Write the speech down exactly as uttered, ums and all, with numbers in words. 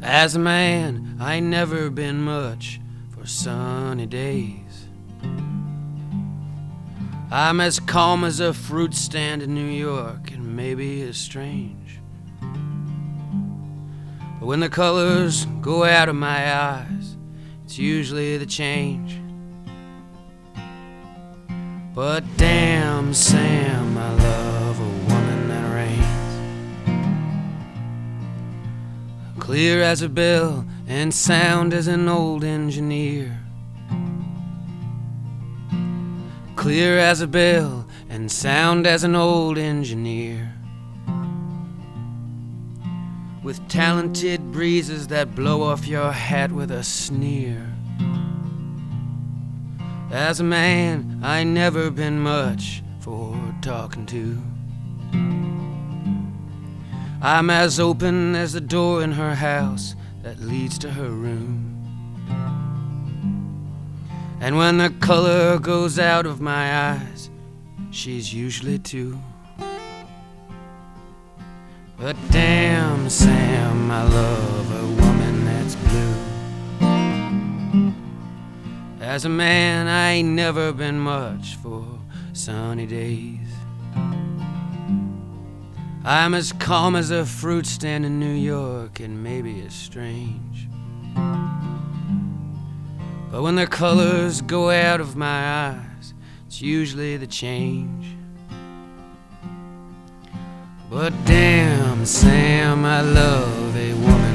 As a man, I ain't never been much for sunny days. I'm as calm as a fruit stand in New York, and maybe as strange. But when the colors go out of my eyes, it's usually the change. But damn, Sam, I love a woman that rains. Clear as a bell and sound as an old engineer. Clear as a bell and sound as an old engineer. With talented breezes that blow off your hat with a sneer. As a man, I ain't never been much for talking to. I'm as open as the door in her house that leads to her room. And when the color goes out of my eyes, she's usually too. But damn, Sam, I love a woman that's blue. As a man, I ain't never been much for sunny days. I'm as calm as a fruit stand in New York, and maybe it's strange. But when the colors go out of my eyes, it's usually the change. But damn, Sam, I love a woman